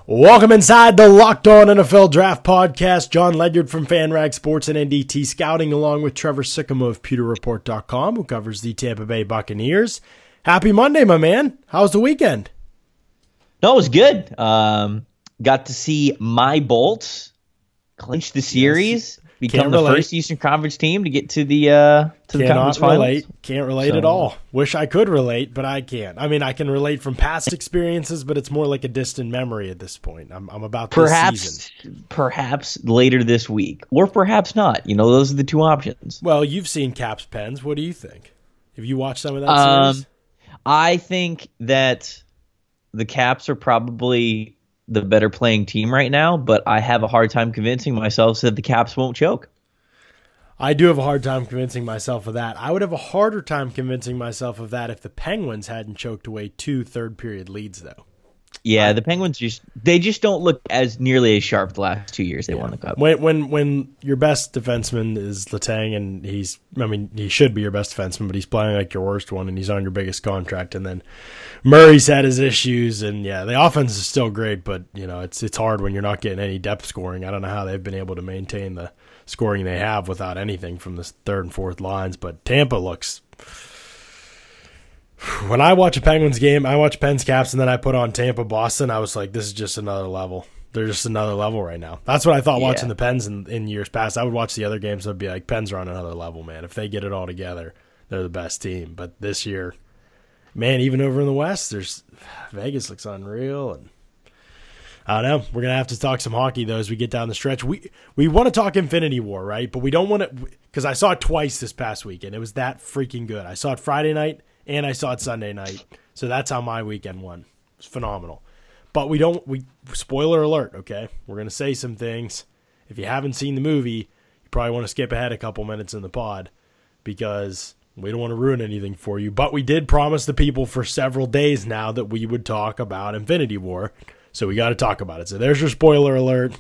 Welcome inside the Locked On NFL Draft Podcast. John Ledyard from FanRag Sports and NDT Scouting, along with Trevor Sycamore of PewterReport.com, who covers the Tampa Bay Buccaneers. Happy Monday, my man. How was the weekend? No, it was good. Got to see my Bolts clinch the series, become the first Eastern Conference team to get to the conference finals. Can't relate at all. Wish I could relate, but I can't. I mean, I can relate from past experiences, but it's more like a distant memory at this point. I'm about this season. Perhaps later this week, or perhaps not. You know, those are the two options. Well, you've seen Caps Pens. What do you think? Have you watched some of that series? I think that the Caps are probably the better playing team right now, but I have a hard time convincing myself that the Caps won't choke. I do have a hard time convincing myself of that. I would have a harder time convincing myself of that if the Penguins hadn't choked away 2 third-period leads, though. Yeah, the Penguins just don't look as nearly as sharp the last 2 years they won the Cup. When your best defenseman is Letang, and he should be your best defenseman, but he's playing like your worst one, and he's on your biggest contract, and then Murray's had his issues, and yeah, the offense is still great, but you know it's hard when you're not getting any depth scoring. I don't know how they've been able to maintain the scoring they have without anything from the third and fourth lines, but Tampa looks. When I watch a Penguins game, I watch Pens Caps, and then I put on Tampa Boston. I was like, this is just another level. They're just another level right now. That's what I thought watching the Pens in years past. I would watch the other games. I'd be like, Pens are on another level, man. If they get it all together, they're the best team. But this year, man, even over in the West, Vegas looks unreal. And I don't know. We're going to have to talk some hockey, though, as we get down the stretch. We want to talk Infinity War, right? But we don't want to – because I saw it twice this past weekend. It was that freaking good. I saw it Friday night. And I saw it Sunday night. So that's how my weekend went. It was phenomenal. But spoiler alert, okay? We're going to say some things. If you haven't seen the movie, you probably want to skip ahead a couple minutes in the pod because we don't want to ruin anything for you. But we did promise the people for several days now that we would talk about Infinity War. So we got to talk about it. So there's your spoiler alert.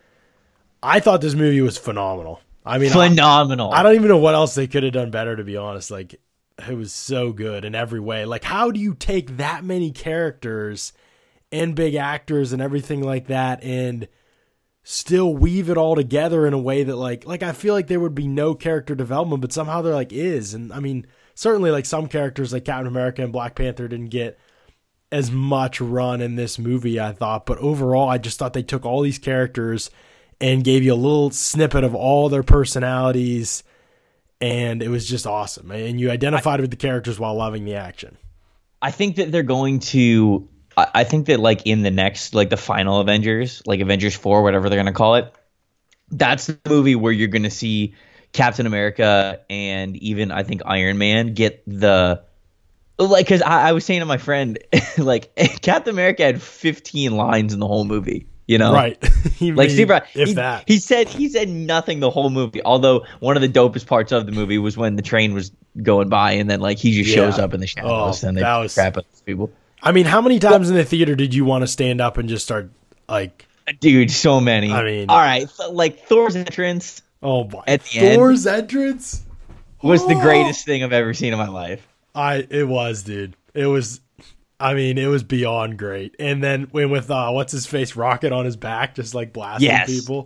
I thought this movie was phenomenal. I mean, phenomenal. I don't even know what else they could have done better, to be honest. Like, it was so good in every way. Like, how do you take that many characters and big actors and everything like that and still weave it all together in a way that like I feel like there would be no character development, but somehow there like is. And I mean, certainly like some characters like Captain America and Black Panther didn't get as much run in this movie, I thought. But overall, I just thought they took all these characters and gave you a little snippet of all their personalities. And it was just awesome. And you identified with the characters while loving the action. I think that they're going to – I think that like in the next – like the final Avengers, like Avengers 4, whatever they're going to call it, that's the movie where you're going to see Captain America and even I think Iron Man get the – like because I was saying to my friend, like Captain America had 15 lines in the whole movie. You know, right? Like Steve, he said nothing the whole movie. Although one of the dopest parts of the movie was when the train was going by, and then like he just shows up in the shadows, and they crap at people. I mean, how many times in the theater did you want to stand up and just start like, dude? So many. I mean, all right, so, like Thor's entrance. Oh boy, at the Thor's entrance was the greatest thing I've ever seen in my life. It was, dude. It was. I mean, it was beyond great. And then with what's his face, Rocket on his back, just like blasting people.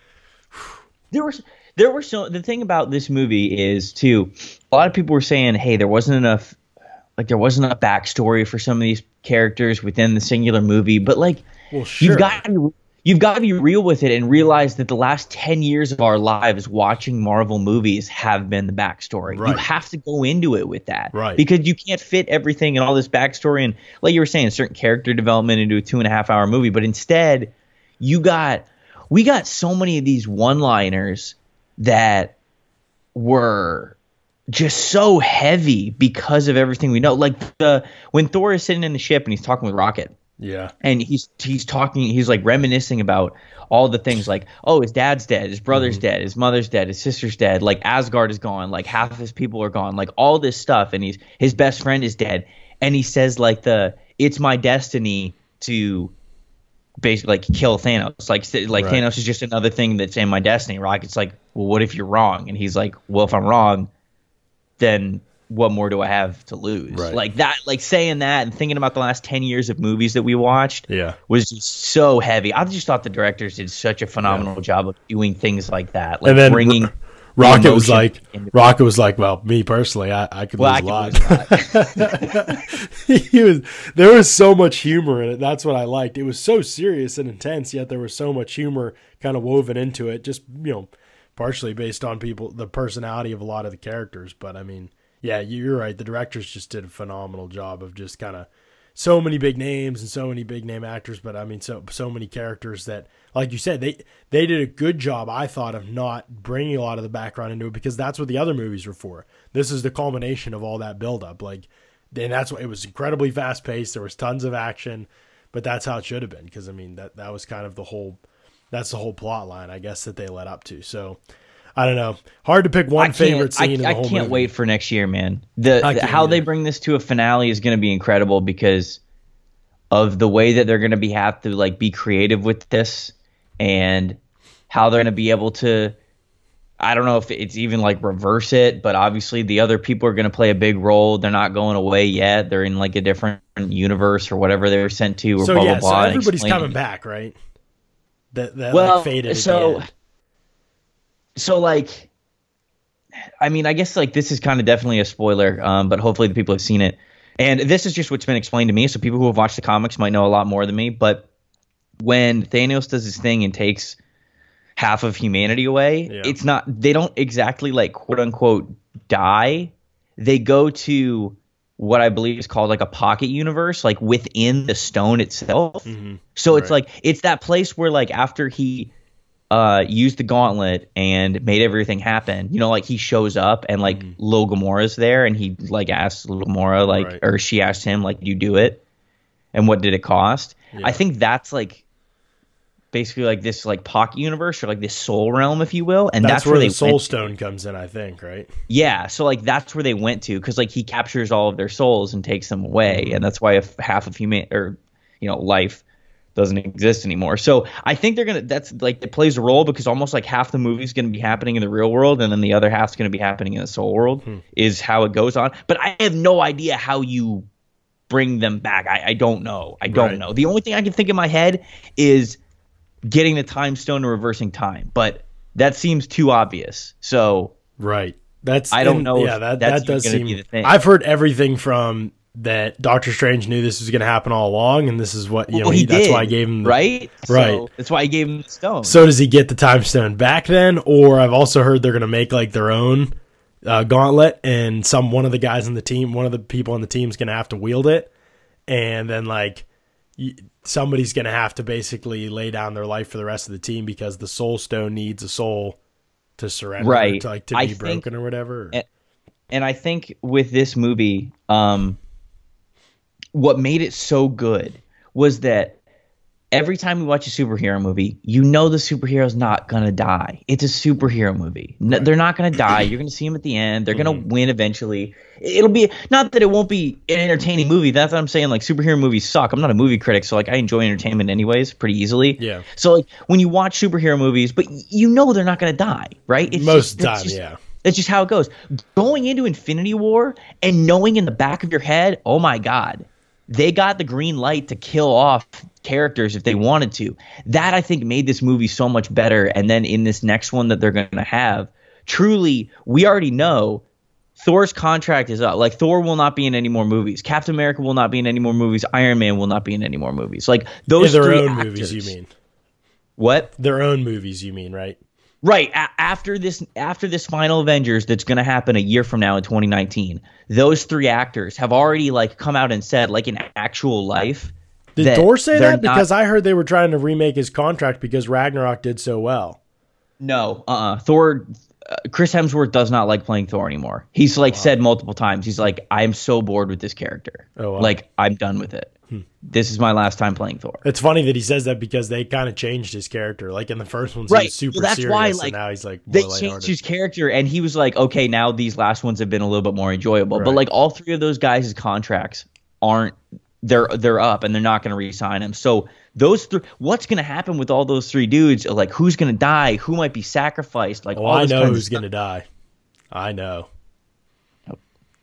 There were so the thing about this movie is too, a lot of people were saying, hey, there wasn't enough backstory for some of these characters within the singular movie. But like, well, sure. You've got to be real with it and realize that the last 10 years of our lives watching Marvel movies have been the backstory. Right. You have to go into it with that. Right. Because you can't fit everything and all this backstory and, like you were saying, certain character development into a 2.5-hour movie. But instead, we got so many of these one-liners that were just so heavy because of everything we know. Like when Thor is sitting in the ship and he's talking with Rocket. Yeah. And he's talking, he's like reminiscing about all the things like, oh, his dad's dead, his brother's dead, his mother's dead, his sister's dead, like Asgard is gone, like half of his people are gone, like all this stuff, and his best friend is dead. And he says like it's my destiny to basically like kill Thanos. Like right. Thanos is just another thing that's in my destiny. Rocket's like, well, what if you're wrong? And he's like, well, if I'm wrong, then what more do I have to lose? Right. Like that, like saying that and thinking about the last 10 years of movies that we watched was just so heavy. I just thought the directors did such a phenomenal job of doing things like that. Like and then bringing Rocket was like, well, me personally, I could lose a lot. There was so much humor in it. That's what I liked. It was so serious and intense, yet there was so much humor kind of woven into it, just, partially based on the personality of a lot of the characters. But I mean, yeah, you're right. The directors just did a phenomenal job of just kind of so many big names and so many big name actors. But I mean, so many characters that, like you said, they did a good job, I thought, of not bringing a lot of the background into it, because that's what the other movies were for. This is the culmination of all that buildup. And that's why it was incredibly fast paced. There was tons of action, but that's how it should have been. Because I mean, that was kind of the whole plot line, I guess, that they led up to. So I don't know. Hard to pick one favorite scene in the whole movie. I can't wait for next year, man. How they bring this to a finale is going to be incredible because of the way that they're going to have to like be creative with this, and how they're going to be able to, I don't know if it's even like reverse it, but obviously the other people are going to play a big role. They're not going away yet. They're in like a different universe or whatever they were sent to, or blah, blah, blah. So everybody's coming back, right? That like faded at the end. So like, I mean, I guess like this is kind of definitely a spoiler, but hopefully the people have seen it. And this is just what's been explained to me. So people who have watched the comics might know a lot more than me. But when Thanos does his thing and takes half of humanity away, they don't exactly like quote unquote die. They go to what I believe is called like a pocket universe, like within the stone itself. Mm-hmm. So it's like, it's that place where like after he used the gauntlet and made everything happen, like he shows up and like Lil Gamora's there, and he like asks Lil Gamora like, or she asked him like, you do it, and what did it cost? I think that's like basically like this like pocket universe, or like this soul realm, if you will, and that's where the soul stone comes in, I think, right? Yeah, so like that's where they went to, because like he captures all of their souls and takes them away, and that's why if half of life doesn't exist anymore. So I think that's like, it plays a role, because almost like half the movie is going to be happening in the real world, and then the other half is going to be happening in the soul world, is how it goes on. But I have no idea how you bring them back. I don't know. I don't know. The only thing I can think in my head is getting the time stone and reversing time, but that seems too obvious. So I don't know. Yeah, that does seem. Be the thing. I've heard everything from that Doctor Strange knew this was going to happen all along, and this is what he did. That's why I gave him right. So that's why I gave him the stone. So does he get the time stone back then? Or I've also heard they're going to make like their own gauntlet, and one of the guys in the team, one of the people on the team is going to have to wield it, and then like somebody's going to have to basically lay down their life for the rest of the team, because the soul stone needs a soul to surrender, to be broken or whatever. And I think with this movie, what made it so good was that every time we watch a superhero movie, the superhero's not going to die. It's a superhero movie. They're not going to die. You're going to see them at the end. They're going to win eventually. It'll be, not that it won't be an entertaining movie. That's what I'm saying. Like, superhero movies suck. I'm not a movie critic, so like I enjoy entertainment anyways pretty easily. Yeah. So like when you watch superhero movies, but they're not going to die, right? Most of the time, yeah. That's just how it goes. Going into Infinity War and knowing in the back of your head, oh my God, they got the green light to kill off characters if they wanted to. That, I think, made this movie so much better. And then in this next one that they're going to have, truly, we already know Thor's contract is up. Like, Thor will not be in any more movies. Captain America will not be in any more movies. Iron Man will not be in any more movies. Like, those their three own actors, movies, you mean? What? Their own movies, you mean, right? Right. After this final Avengers that's going to happen a year from now in 2019, those three actors have already like come out and said, like, in actual life. Did Thor say that? Because I heard they were trying to remake his contract because Ragnarok did so well. No. Thor, Chris Hemsworth does not like playing Thor anymore. He's like said multiple times. He's like, I'm so bored with this character. Oh, wow. Like, I'm done with it. This is my last time playing Thor. It's funny that he says that because they kind of changed his character. Like in the first one, he was super serious, why, like, and now he's like more they changed his character, and he was like, okay, now these last ones have been a little bit more enjoyable. Right. But like all three of those guys' contracts they're up, and they're not going to re-sign him. So those three, what's going to happen with all those three dudes? Like, who's going to die? Who might be sacrificed? Like, I know who's going to die. I know.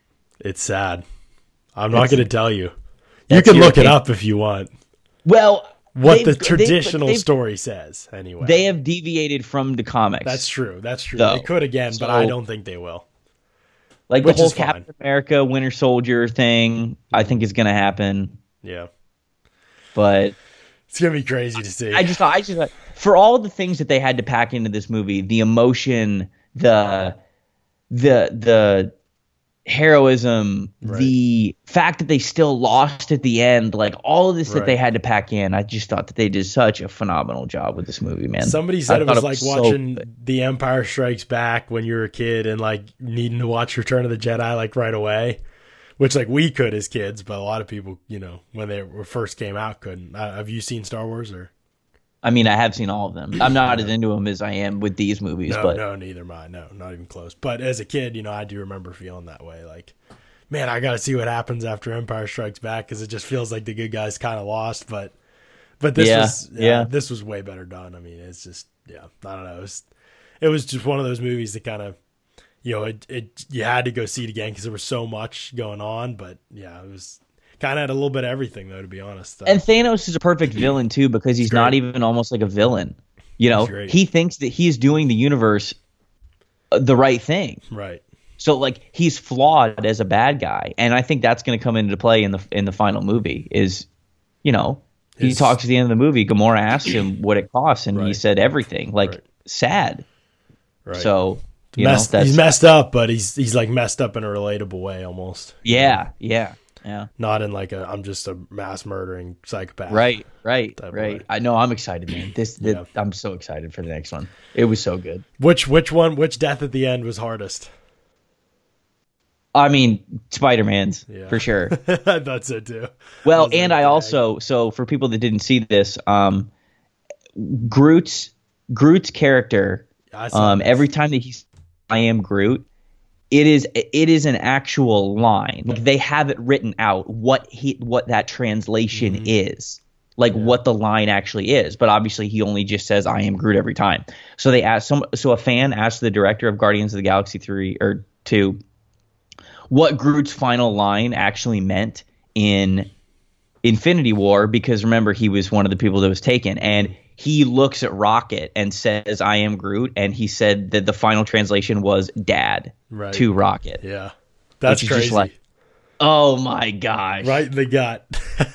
It's sad. I'm not going to tell you. You That's can your look it opinion. up if you want. Well, What the traditional story says, anyway. They have deviated from the comics. That's true. though. They could again, but I don't think they will. Like Which the whole is fine. Captain America, Winter Soldier thing, I think is going to happen. Yeah. But It's going to be crazy to see. I just thought, for all the things that they had to pack into this movie, the emotion, the heroism, Right. the fact that they still lost at the end, like all of this that Right. they had to pack in, I just thought that they did such a phenomenal job with this movie, man. Somebody said it I was thought like so watching good. The Empire Strikes Back when you were a kid and like needing to watch Return of the Jedi like right away, which like we could as kids, but a lot of people, when they first came out, couldn't. Have you seen Star Wars or? I mean, I have seen all of them. I'm not as into them as I am with these movies, but No, neither am I. No, not even close. But as a kid, I do remember feeling that way. Like, man, I got to see what happens after Empire Strikes Back because it just feels like the good guys kind of lost. But this this was way better done. I mean, it's just I don't know. It was just one of those movies that kind of you had to go see it again because there was so much going on. But yeah, it was. Kind of had a little bit of everything, though, to be honest. And Thanos is a perfect villain, too, because he's not even almost like a villain. He thinks that he's doing the universe the right thing. Right. So, like, he's flawed as a bad guy. And I think that's going to come into play in the final movie is, he talks at the end of the movie. Gamora asks him what it costs, and he said everything. Like, sad. Right. So, he's messed up, but he's like messed up in a relatable way almost. Yeah. Not in like I'm just a mass murdering psychopath. Right. way. I know. I'm excited, man. I'm so excited for the next one. It was so good. Which death at the end was hardest? I mean, Spider-Man's for sure. I thought so too. Well, and I also, so for people that didn't see this, Groot's character, every time that he's I am Groot, it is an actual line. Like they have it written out what that translation is. Like what the line actually is, but obviously he only just says "I am Groot" every time. So a fan asked the director of Guardians of the Galaxy 2 what Groot's final line actually meant in Infinity War, because remember he was one of the people that was taken, and he looks at Rocket and says "I am Groot," and he said that the final translation was "Dad" to Rocket. Yeah, that's crazy. Just like, oh my gosh, right in the gut.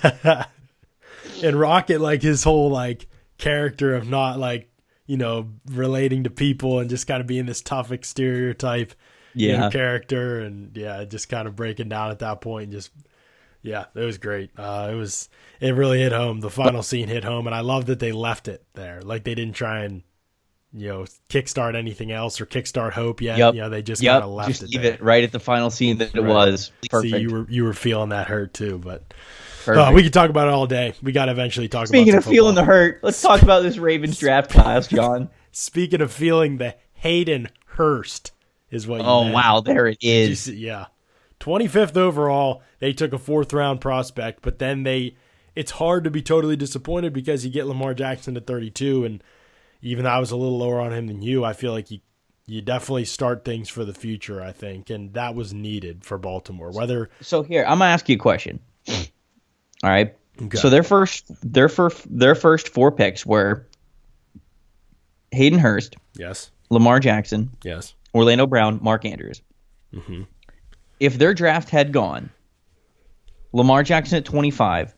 And Rocket, like his whole like character of not like relating to people and just kind of being this tough exterior type character, and just kind of breaking down at that point. And just it was great. It really hit home. The final scene hit home, and I love that they left it there. Like they didn't try and kickstart anything else or kickstart hope yet. They just kind of left just it leave there. it right at the final scene that it was perfect. So you were feeling that hurt too, but. We could talk about it all day. We got to eventually talk about it. Speaking of feeling the hurt, let's talk about this Ravens draft class, John. Speaking of feeling the Hayden Hurst is what you meant. Oh, wow, there it is. 25th overall. They took a 4th-round prospect, but then it's hard to be totally disappointed because you get Lamar Jackson at 32, and even though I was a little lower on him than you, I feel like you definitely start things for the future, I think, and that was needed for Baltimore. So here, I'm going to ask you a question. All right. Okay. So their first 4 picks were Hayden Hurst, yes, Lamar Jackson, yes, Orlando Brown, Mark Andrews. Mm-hmm. If their draft had gone Lamar Jackson at 25,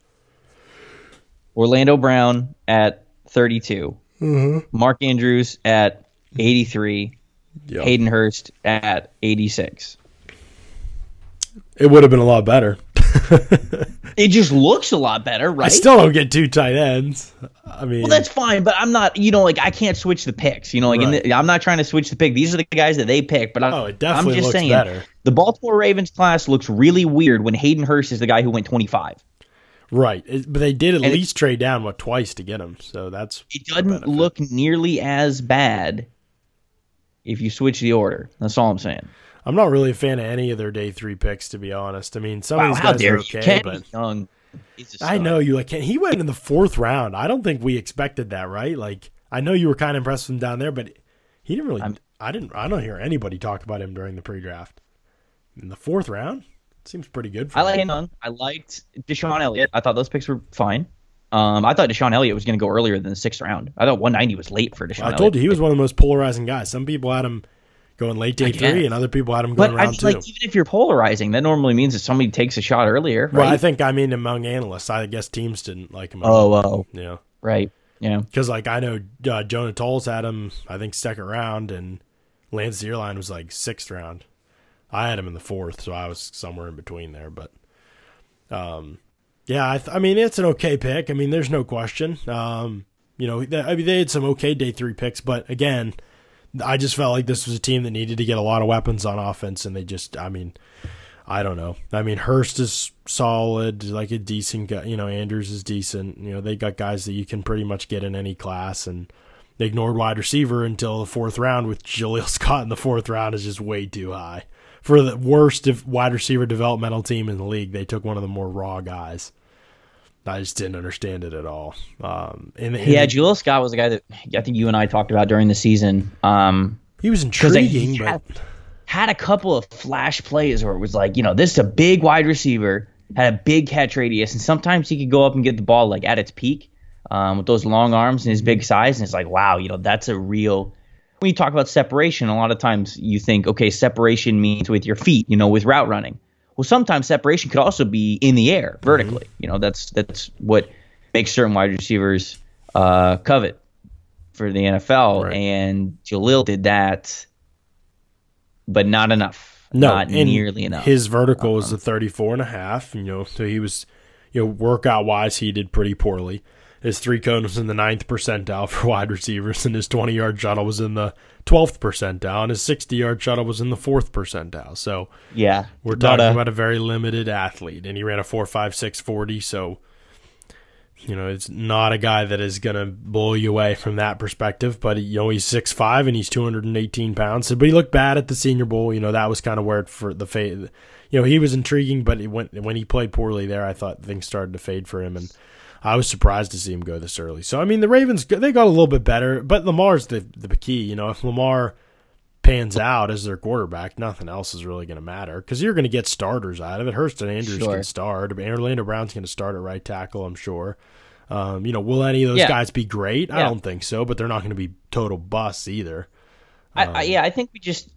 Orlando Brown at 32, Mark Andrews at 83, Hayden Hurst at 86. It would have been a lot better. It just looks a lot better, right? I still don't get 2 tight ends. I mean, well, that's fine, but I'm not, I can't switch the picks. I'm not trying to switch the pick. These are the guys that they pick, but it definitely I'm just looks saying better. The Baltimore Ravens class looks really weird when Hayden Hurst is the guy who went 25. Right, but they did at least trade down twice to get him, so that's it doesn't look nearly as bad if you switch the order. That's all I'm saying. I'm not really a fan of any of their day 3 picks, to be honest. I mean, some of these guys are okay, but Young, I know you like he went in the 4th round. I don't think we expected that, right? Like, I know you were kind of impressed with him down there, but he didn't really. I don't hear anybody talk about him during the pre-draft. in the 4th round. Seems pretty good for I like Young. I liked Deshaun Elliott. I thought those picks were fine. I thought Deshaun Elliott was going to go earlier than the 6th round. I thought 190 was late for Deshaun Elliott. I told you he was one of the most polarizing guys. Some people had him going late day 3, and other people had him going round 2. Like, even if you're polarizing, that normally means that somebody takes a shot earlier. Right? Well, I think among analysts, I guess teams didn't like him. Yeah, right. Yeah, because like I know Jonah Tolles had him, I think 2nd round, and Lance Zierlein was like 6th round. I had him in the 4th, so I was somewhere in between there. But, yeah, I mean, it's an okay pick. I mean, there's no question. They had some okay day 3 picks, but again, I just felt like this was a team that needed to get a lot of weapons on offense, and they just, I mean, I don't know. I mean, Hurst is solid, like a decent guy. Andrews is decent. They got guys that you can pretty much get in any class, and they ignored wide receiver until the 4th round, with Jaleel Scott in the 4th round is just way too high. For the worst wide receiver developmental team in the league, they took one of the more raw guys. I just didn't understand it at all. Jaleel Scott was a guy that I think you and I talked about during the season. He was intriguing, but had a couple of flash plays where it was like, this is a big wide receiver, had a big catch radius, and sometimes he could go up and get the ball like at its peak with those long arms and his big size, and it's like, wow, that's a real. When you talk about separation, a lot of times you think, okay, separation means with your feet, with route running. Well, sometimes separation could also be in the air, vertically. That's what makes certain wide receivers covet for the NFL. Right. And Jaleel did that, but not enough. Not nearly enough. His vertical was a 34.5. So he was, workout wise, he did pretty poorly. His 3-cone was in the 9th percentile for wide receivers, and his 20-yard shuttle was in the 12th percentile, and his 60-yard shuttle was in the 4th percentile. So yeah, we're talking about a very limited athlete, and he ran a 4.56 40. So it's not a guy that is going to blow you away from that perspective. But he's 6'5" and he's 218 pounds. But he looked bad at the Senior Bowl. That was kind of where it for the fade. He was intriguing, but when he played poorly there, I thought things started to fade for him, and I was surprised to see him go this early. So, I mean, the Ravens, they got a little bit better, but Lamar's the key. If Lamar pans out as their quarterback, nothing else is really going to matter because you're going to get starters out of it. Hurst and Andrews can start. Orlando Brown's going to start at right tackle, I'm sure. Will any of those guys be great? I don't think so, but they're not going to be total busts either. I think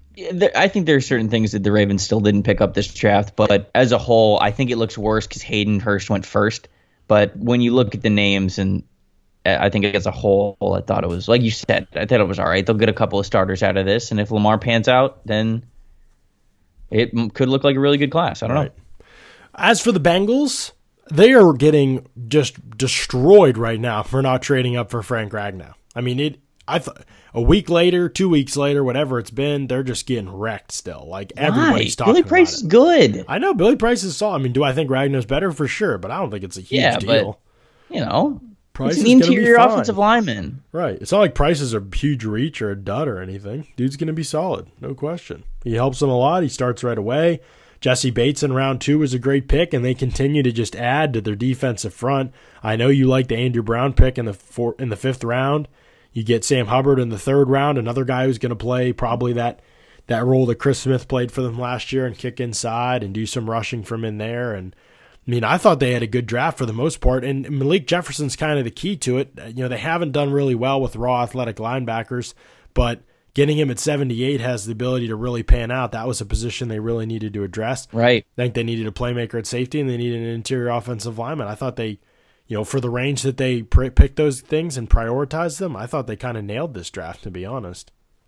I think there are certain things that the Ravens still didn't pick up this draft, but as a whole, I think it looks worse because Hayden Hurst went first. But when you look at the names, and I think as a whole, I thought it was, like you said, I thought it was all right. They'll get a couple of starters out of this, and if Lamar pans out, then it could look like a really good class. I don't know. As for the Bengals, they are getting just destroyed right now for not trading up for Frank Ragnow. I mean, a week later, 2 weeks later, whatever it's been, they're just getting wrecked still. Like, everybody's talking Billy Price is good. I know, Billy Price is solid. I mean, do I think Ragnow's better? For sure, but I don't think it's a huge deal. But, Price he's an interior offensive lineman. Right. It's not like Price is a huge reach or a dud or anything. Dude's going to be solid, no question. He helps them a lot. He starts right away. Jesse Bates in round 2 was a great pick, and they continue to just add to their defensive front. I know you like the Andrew Brown pick in the 5th round. You get Sam Hubbard in the 3rd round, another guy who's going to play probably that role that Chris Smith played for them last year and kick inside and do some rushing from in there. And I mean, I thought they had a good draft for the most part, and Malik Jefferson's kind of the key to it. They haven't done really well with raw athletic linebackers, but getting him at 78 has the ability to really pan out. That was a position they really needed to address. Right. I think they needed a playmaker at safety, and they needed an interior offensive lineman. I thought they, for the range that they picked those things and prioritized them, I thought they kind of nailed this draft, to be honest.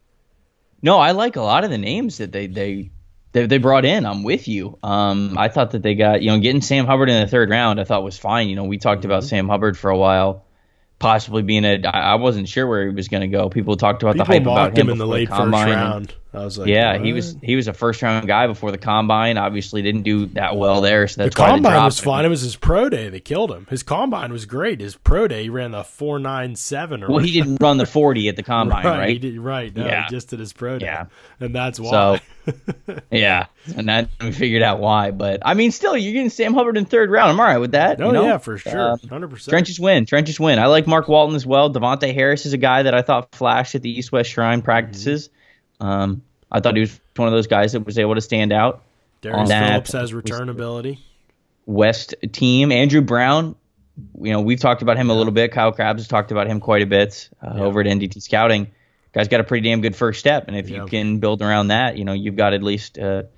No, I like a lot of the names that they brought in. I'm with you. I thought that they got, getting Sam Hubbard in the 3rd round, I thought was fine. We talked about Sam Hubbard for a while, possibly being I wasn't sure where he was going to go. People talked about the hype about him in the late 1st round. I was like, yeah, what? he was a 1st-round guy before the combine. Obviously, didn't do that well there, so that's the why combine was fine. It was his pro day that killed him. His combine was great. His pro day, he ran the 4.97. Well, he didn't run the 40 at the combine, right? He did, right. No, he just did his pro day. Yeah, and that's why. So, yeah, and that we figured out why. But I mean, still, you're getting Sam Hubbard in 3rd round. I'm all right with that. Oh yeah, for sure, 100%. Trenches win. I like Mark Walton as well. Devontae Harris is a guy that I thought flashed at the East West Shrine practices. I thought he was one of those guys that was able to stand out. Darius Phillips has returnability. West team, Andrew Brown. We've talked about him a little bit. Kyle Krabs has talked about him quite a bit over at NDT Scouting. Guy's got a pretty damn good first step, and if you can build around that, you've got at least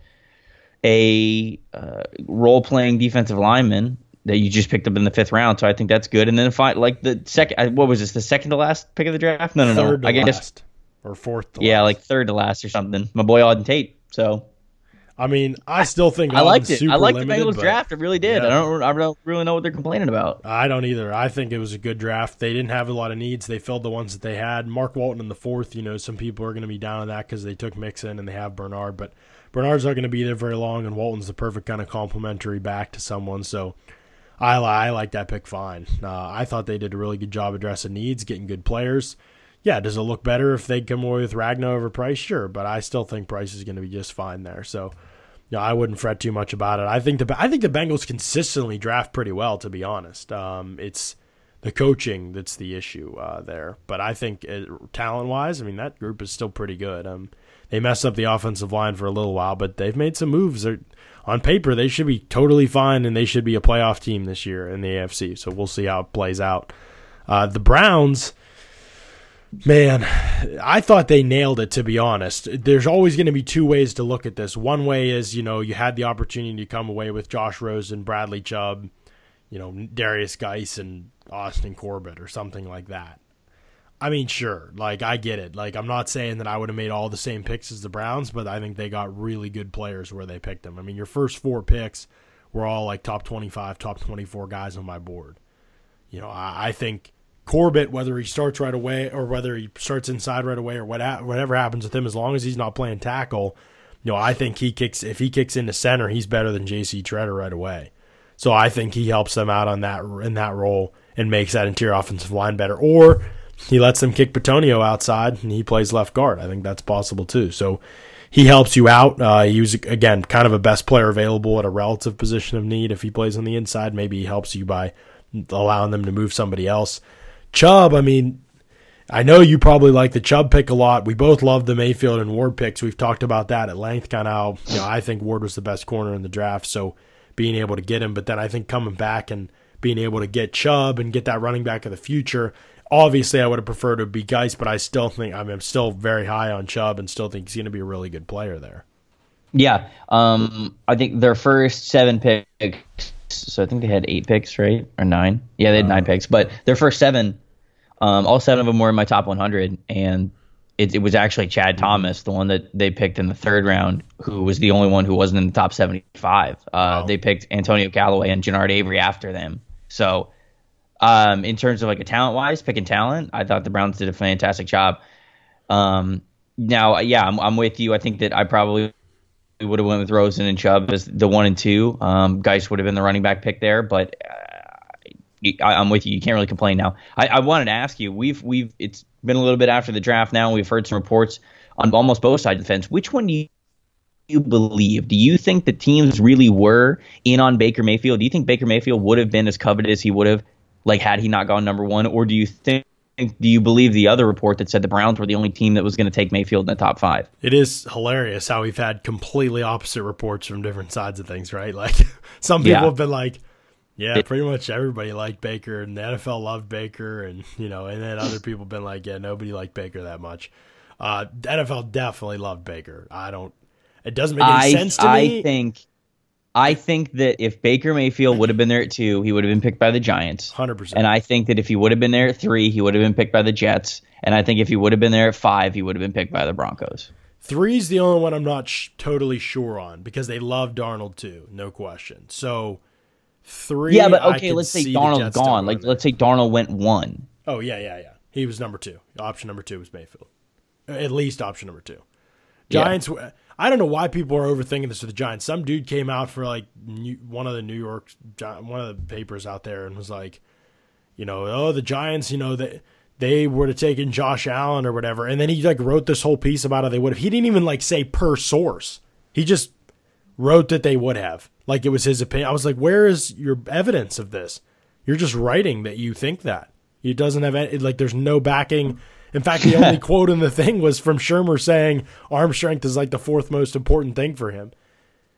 a role-playing defensive lineman that you just picked up in the 5th round. So I think that's good. And then like the second, what was this? The second to last pick of the draft? No. Third to last. Or fourth to last. Yeah, like third to last or something. My boy Auden Tate. So. I mean, I still think I liked it. I liked the Bengals draft. I really did. Yeah. I don't really know what they're complaining about. I don't either. I think it was a good draft. They didn't have a lot of needs. They filled the ones that they had. Mark Walton in the 4th. Some people are going to be down on that because they took Mixon and they have Bernard, but Bernard's not going to be there very long, and Walton's the perfect kind of complementary back to someone. So I like that pick fine. I thought they did a really good job addressing needs, getting good players. Yeah, does it look better if they come away with Ragnow over Price? Sure, but I still think Price is going to be just fine there. So, I wouldn't fret too much about it. I think the Bengals consistently draft pretty well, to be honest. It's the coaching that's the issue there. But I think talent-wise, that group is still pretty good. They messed up the offensive line for a little while, but they've made some moves. On paper, they should be totally fine, and they should be a playoff team this year in the AFC. So we'll see how it plays out. The Browns... Man, I thought they nailed it, to be honest. There's always going to be two ways to look at this. One way is, you had the opportunity to come away with Josh Rosen, Bradley Chubb, Darius Geis, and Austin Corbett or something like that. Sure, I get it. I'm not saying that I would have made all the same picks as the Browns, but I think they got really good players where they picked them. Your first 4 picks were all top 25, top 24 guys on my board. I think Corbett, whether he starts right away or whether he starts inside right away or whatever happens with him, as long as he's not playing tackle, I think if he kicks into center, he's better than J.C. Treader right away. So I think he helps them out in that role and makes that interior offensive line better. Or he lets them kick Bitonio outside and he plays left guard. I think that's possible too. So he helps you out. He was, again, kind of a best player available at a relative position of need. If he plays on the inside, maybe he helps you by allowing them to move somebody else. Chubb, I know you probably like the Chubb pick a lot. We both love the Mayfield and Ward picks. We've talked about that at length, kind of how I think Ward was the best corner in the draft, so being able to get him. But then I think coming back and being able to get Chubb and get that running back of the future, obviously I would have preferred to be Geis, but I still think I'm still very high on Chubb and still think he's going to be a really good player there. Yeah, I think their first 7 picks, so I think they had 8 picks, right? Or 9? Yeah, they had 9 picks, but their first 7, all 7 of them were in my top 100, and it was actually Chad Thomas, the one that they picked in the 3rd round, who was the only one who wasn't in the top 75. They picked Antonio Callaway and Jannard Avery after them. So in terms of a talent-wise, picking talent, I thought the Browns did a fantastic job. Now, yeah, I'm with you. I think that I probably would have went with Rosen and Chubb as the 1 and 2. Geis would have been the running back pick there, but I'm with you. You can't really complain now. I wanted to ask you, it's been a little bit after the draft now, and we've heard some reports on almost both sides of the fence. Which one do you believe? Do you think the teams really were in on Baker Mayfield? Do you think Baker Mayfield would have been as coveted as he would have, had he not gone number 1? Or do you believe the other report that said the Browns were the only team that was going to take Mayfield in the top 5? It is hilarious how we've had completely opposite reports from different sides of things, right? Some people have been like, yeah, pretty much everybody liked Baker, and the NFL loved Baker, and and then other people have been like, yeah, nobody liked Baker that much. The NFL definitely loved Baker. It doesn't make any sense to me. I think that if Baker Mayfield would have been there at 2, he would have been picked by the Giants. 100%. And I think that if he would have been there at 3, he would have been picked by the Jets. And I think if he would have been there at 5, he would have been picked by the Broncos. 3's the only one I'm not totally sure on because they love Darnold too, no question. So 3. Yeah, but okay, let's say Darnold's gone. Let's say Darnold went 1. Oh yeah. He was number 2. Option number 2 was Mayfield. At least option number 2. Giants. Yeah. I don't know why people are overthinking this with the Giants. Some dude came out for one of the papers out there and was like, the Giants, they would have taken Josh Allen or whatever. And then he wrote this whole piece about how they would have. He didn't even say per source. He just wrote that they would have. It was his opinion. I was like, where is your evidence of this? You're just writing that you think that. It doesn't have any, there's no backing. In fact, the only quote in the thing was from Shermer saying arm strength is the 4th most important thing for him.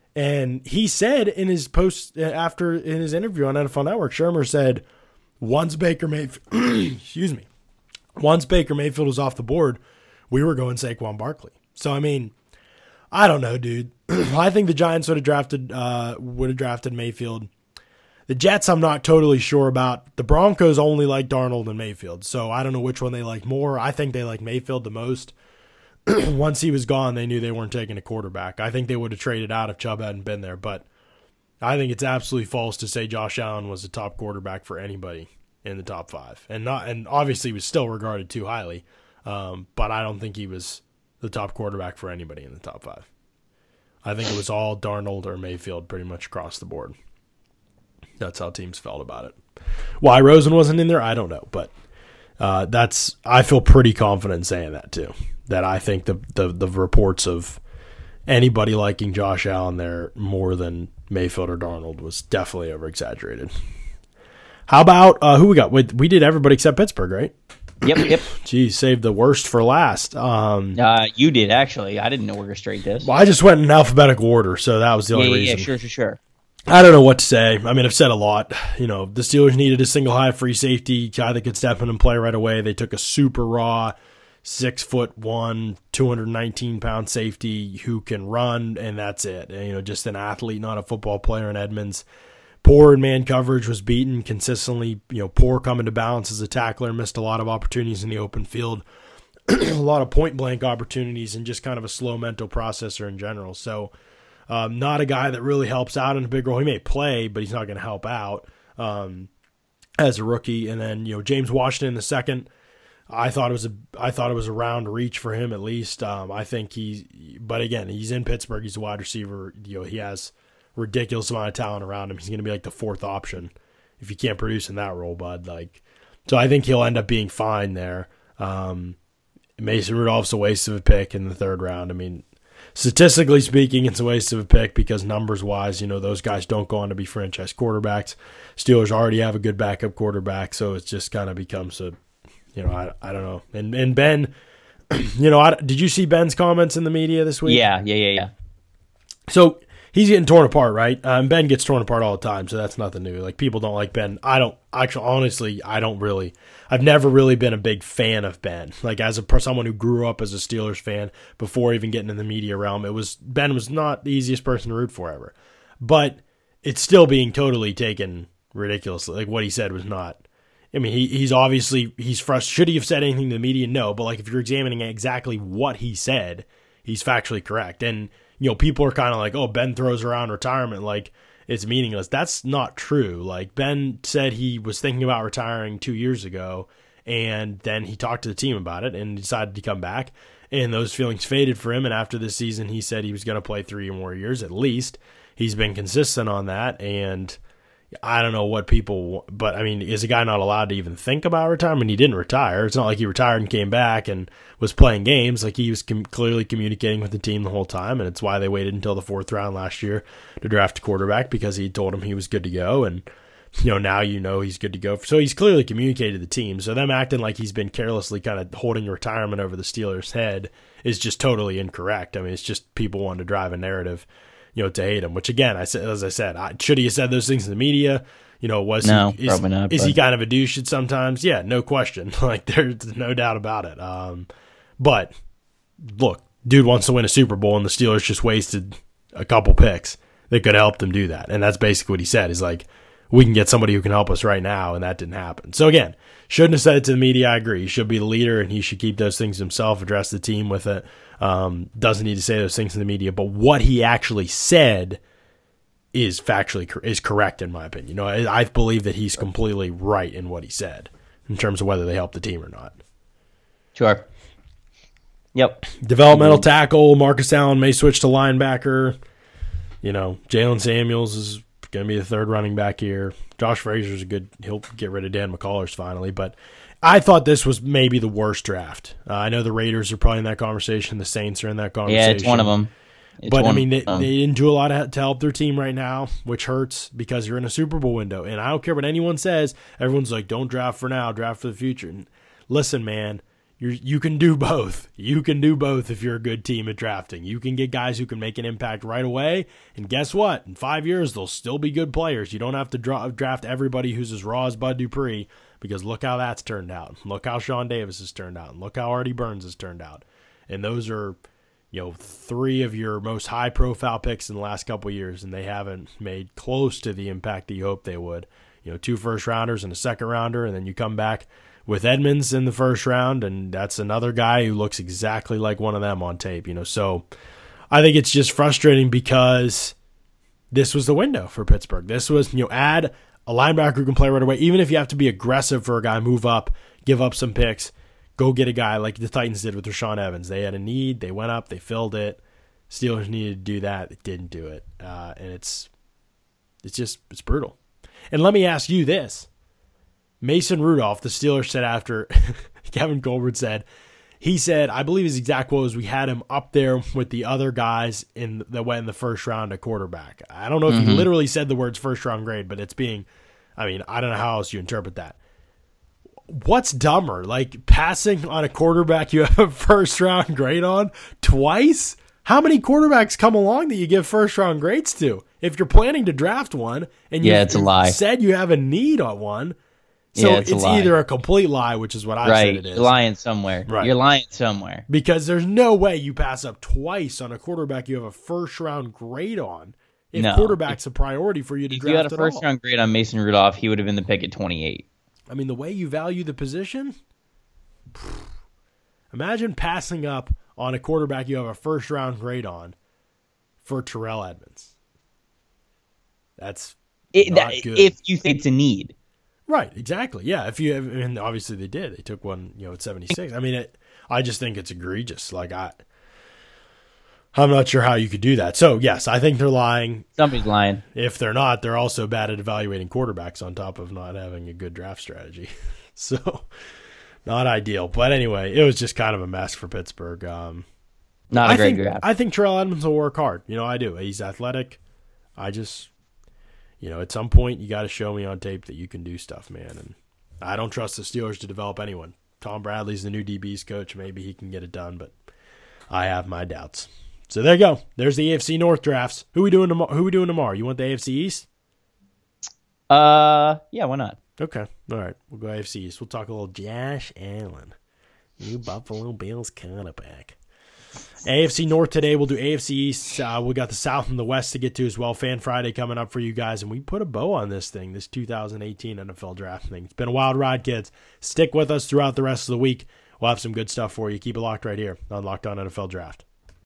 And he said in his in his interview on NFL Network, Shermer said, once Baker Mayfield, excuse me, once Baker Mayfield was off the board, we were going Saquon Barkley. So, I mean, I don't know, dude. I think the Giants would have drafted Mayfield. The Jets, I'm not totally sure about. The Broncos only like Darnold and Mayfield, so I don't know which one they like more. I think they like Mayfield the most. Once he was gone, they knew they weren't taking a quarterback. I think they would have traded out if Chubb hadn't been there, but I think it's absolutely false to say Josh Allen was the top quarterback for anybody in the top 5, and obviously was still regarded too highly. But I don't think he was the top quarterback for anybody in the top 5. I think it was all Darnold or Mayfield pretty much across the board. That's how teams felt about it. Why Rosen wasn't in there, I don't know, but I feel pretty confident in saying that too. That I think the reports of anybody liking Josh Allen there more than Mayfield or Darnold was definitely over-exaggerated. How about who we got? We did everybody except Pittsburgh, right? Yep. Geez, saved the worst for last. You did, actually. I didn't know orchestrate this. Well, I just went in alphabetical order, so that was the only reason. Yeah, sure. I don't know what to say. I mean, I've said a lot. The Steelers needed a single high free safety guy that could step in and play right away. They took a super raw 6'1", 219-pound safety who can run, and that's it. Just an athlete, not a football player in Edmonds. Poor in man coverage, was beaten consistently. Poor coming to balance as a tackler, missed a lot of opportunities in the open field, a lot of point blank opportunities, and just kind of a slow mental processor in general. So, not a guy that really helps out in a big role. He may play, but he's not going to help out as a rookie. And then James Washington the second. I thought it was a round reach for him at least. I think but again, he's in Pittsburgh. He's a wide receiver. He has ridiculous amount of talent around him. He's going to be like the 4th option if you can't produce in that role, bud. So I think he'll end up being fine there. Mason Rudolph's a waste of a pick in the 3rd round. I mean, statistically speaking, it's a waste of a pick because numbers-wise, those guys don't go on to be franchise quarterbacks. Steelers already have a good backup quarterback, so it just kind of becomes a, I don't know. And Ben, did you see Ben's comments in the media this week? Yeah. So he's getting torn apart, right? Ben gets torn apart all the time, so that's nothing new. People don't like Ben. Honestly, I've never really been a big fan of Ben. As someone who grew up as a Steelers fan before even getting in the media realm, Ben was not the easiest person to root for ever. But it's still being totally taken ridiculously. What he said was not. I mean, he's frustrated. Should he have said anything to the media? No, but if you're examining exactly what he said, he's factually correct. And people are kind of like, oh, Ben throws around retirement like it's meaningless. That's not true. Ben said he was thinking about retiring 2 years ago, and then he talked to the team about it and decided to come back. And those feelings faded for him. And after this season, he said he was going to play 3 more years at least. He's been consistent on that, and I don't know what people, but I mean, is a guy not allowed to even think about retirement? He didn't retire. It's not like he retired and came back and was playing games. He was clearly communicating with the team the whole time, and it's why they waited until the 4th round last year to draft a quarterback, because he told him he was good to go, and now he's good to go. So he's clearly communicated to the team. So them acting like he's been carelessly kind of holding retirement over the Steelers' head is just totally incorrect. I mean, it's just people wanting to drive a narrative to hate him, which again, as I said, should he have said those things in the media? Probably not. Is he kind of a douche at sometimes? Yeah, no question. There's no doubt about it. But look, dude wants to win a Super Bowl, and the Steelers just wasted a couple picks that could help them do that. And that's basically what he said. He's like, we can get somebody who can help us right now, and that didn't happen. So again, shouldn't have said it to the media. I agree. He should be the leader, and he should keep those things himself, address the team with it. Doesn't need to say those things in the media, but what he actually said is correct in my opinion. I believe that he's completely right in what he said in terms of whether they help the team or not. Sure. Yep. Developmental tackle, Marcus Allen may switch to linebacker. Jalen Samuels is going to be the 3rd running back here. Josh Frazier's he'll get rid of Dan McCullers finally, but I thought this was maybe the worst draft. I know the Raiders are probably in that conversation. The Saints are in that conversation. Yeah, it's one of them. They didn't do a lot to help their team right now, which hurts because you're in a Super Bowl window. And I don't care what anyone says. Everyone's like, don't draft for now, draft for the future. And listen, man, You can do both. You can do both if you're a good team at drafting. You can get guys who can make an impact right away, and guess what? In 5 years, they'll still be good players. You don't have to draft everybody who's as raw as Bud Dupree, because look how that's turned out. Look how Sean Davis has turned out. And look how Artie Burns has turned out. And those are, 3 of your most high-profile picks in the last couple of years, and they haven't made close to the impact that you hoped they would. 2 first-rounders and a second-rounder, and then you come back with Edmonds in the first round, and that's another guy who looks exactly like one of them on tape. So I think it's just frustrating because this was the window for Pittsburgh. This was, add a linebacker who can play right away. Even if you have to be aggressive for a guy, move up, give up some picks, go get a guy like the Titans did with Rashaan Evans. They had a need, they went up, they filled it. Steelers needed to do that, they didn't do it, and it's brutal. And let me ask you this. Mason Rudolph, the Steelers said after Kevin Colbert said, I believe his exact quote was, we had him up there with the other guys that went in the first round at quarterback. I don't know if he literally said the words first round grade, but it's I don't know how else you interpret that. What's dumber, like passing on a quarterback you have a first round grade on twice? How many quarterbacks come along that you give first round grades to? If you're planning to draft one and it's a lie. Said you have a need on one, so it's either a complete lie, which is what I said it is. You're lying somewhere. Right. You're lying somewhere. Because there's no way you pass up twice on a quarterback you have a first-round grade on if quarterback's a priority for you to draft at all. If you had a first-round grade on Mason Rudolph, he would have been the pick at 28. The way you value the position, imagine passing up on a quarterback you have a first-round grade on for Terrell Edmonds. That's not good. If you think it's a need. Right, exactly. Yeah, if you have, and obviously they did. They took one, at 76. I just think it's egregious. Like I'm not sure how you could do that. So yes, I think they're lying. Somebody's lying. If they're not, they're also bad at evaluating quarterbacks on top of not having a good draft strategy. So not ideal. But anyway, it was just kind of a mess for Pittsburgh. Not a great draft. I think Terrell Edmonds will work hard. I do. He's athletic. At some point, you got to show me on tape that you can do stuff, man. And I don't trust the Steelers to develop anyone. Tom Bradley's the new DB's coach. Maybe he can get it done, but I have my doubts. So there you go. There's the AFC North drafts. Who we doing tomorrow? You want the AFC East? Yeah, why not? Okay. All right. We'll go AFC East. We'll talk a little Josh Allen, new Buffalo Bills quarterback. AFC North today. We'll do AFC East. We got the South and the West to get to as well. Fan Friday coming up for you guys. And we put a bow on this thing, this 2018 NFL draft thing. It's been a wild ride, kids. Stick with us throughout the rest of the week. We'll have some good stuff for you. Keep it locked right here on Locked On NFL Draft.